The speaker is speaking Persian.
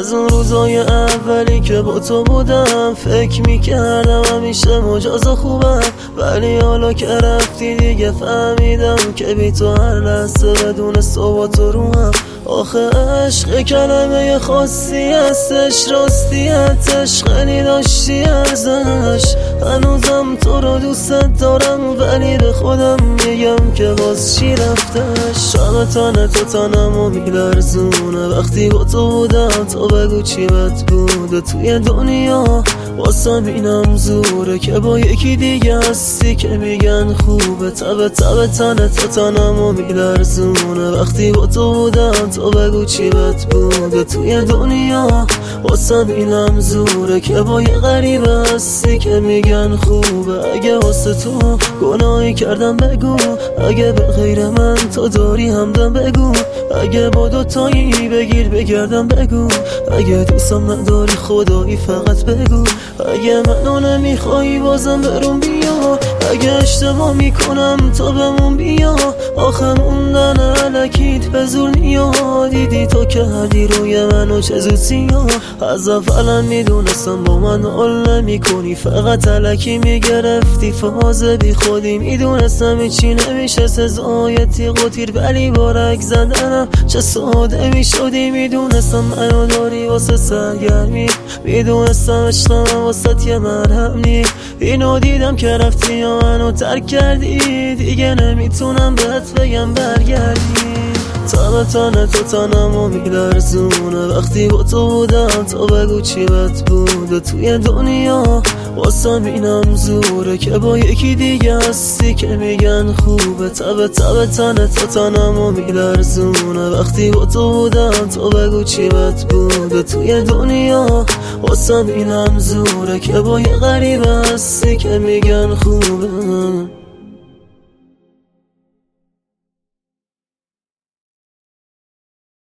از اون روزای اولی که با تو بودم فکر میکردم همیشه مجاز خوبم، ولی حالا که رفتی دیگه فهمیدم که بی تو هر لحظه بدون صحبت روحم. آخه عشق کلمه خاصی هستش، راستیتش خیلی داشتی ارزش. هنوزم تو رو دوست دارم ولی به خودم میگم که باز چی رفتش. شب تن تو تنمو میلرزونه وقتی با تو بودم، تو بگو چی بد بوده توی دنیا. واسم اینم زوره که با یکی دیگه هستی که میگن خوبه. تب تن تو تنمو میلرزونه وقتی با تو بودم، تو بگو چی بد بوده توی دنیا. واسم اینم زوره که با یه غریبه هستی که میگن خوبه. اگه واسه تو گناهی کردم بگو، اگه به غیر من تو داری همدم بگو، اگه با دوتایی بگیر بگردم بگو، اگه دوستم نداری خدایی فقط بگو، اگه منو نمیخوایی بازم برون بیا، اگه اشتباه میکنم تو بمون بیا. آخه موندن علکیت به زور نیاد، دیدی تو که هردی روی منو چه زود سیاه. از اولا میدونستم با من حال نمیکنی، فقط علکی میگرفتی فاز بی خودی. میدونستم هیچی نمیشه سزای تیغ و تیر، ولی بارک زدنم چه ساده میشدی. میدونستم منو داری واسه سرگرمی، میدونستم عشقم واسه یه مرهم نی. اینو دیدم که رفتی یا منو ترک کردی، دیگه نمیتونم بهت بگم برگردی. تب تن تو تنمو میلرزونه وقتی با تو بودم، تو بگو چی بد بوده توی دنیا. واسم اینم زوره که با یکی دیگه هستی که میگن خوبه. تب تن تو تنمو میلرزونه وقتی با تو بودم، تو بگو چی بد بوده توی دنیا. واسم اینم زوره که با یه غریبه هستی که میگن خوبه.